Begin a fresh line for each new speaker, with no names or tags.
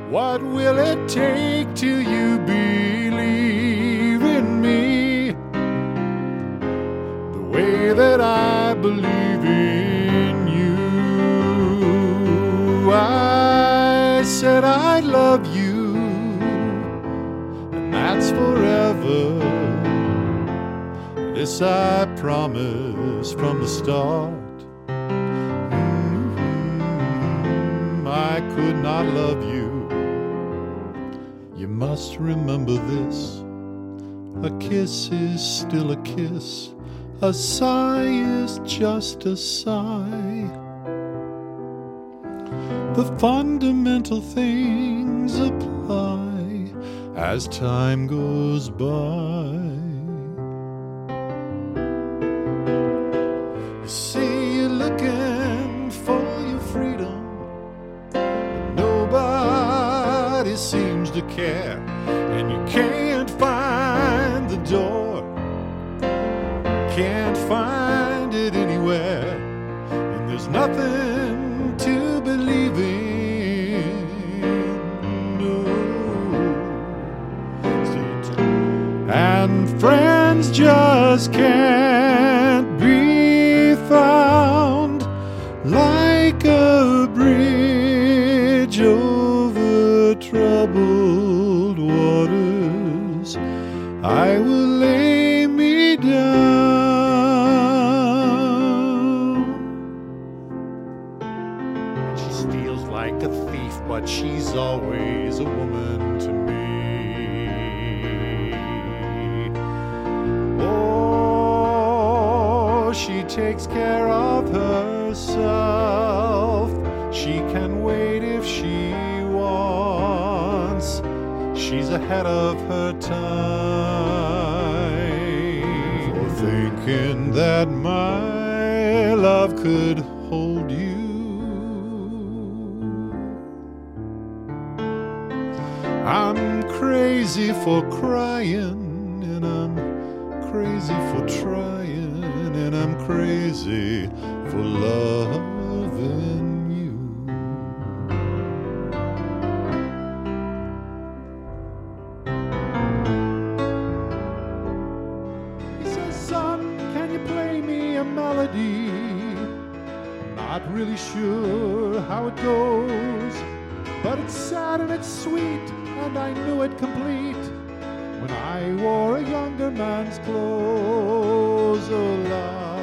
What will it take till you believe in me the way that I believe in you? I said I love you, and that's forever. This I promise from the start. I could not love you. You must remember this. A kiss is still a kiss. A sigh is just a sigh. The fundamental things apply as time goes by. You say you're looking for your freedom, but nobody seems to care, and you can't find the door, can't find it anywhere, and there's nothing to believe in. No. And friends just can't be found like a bridge over troubled waters. I will lay me down. She steals like a thief, but she's always a woman to me. Oh, she takes care of herself. She can wait if she wants. She's ahead of her time. For thinking that my love could hold you. I'm crazy for crying, and I'm crazy for trying, and I'm crazy for loving you. He says, son, can you play me a melody? I'm not really sure how it goes, but it's sad and it's sweet, and I knew it complete when I wore a younger man's clothes. Oh, love.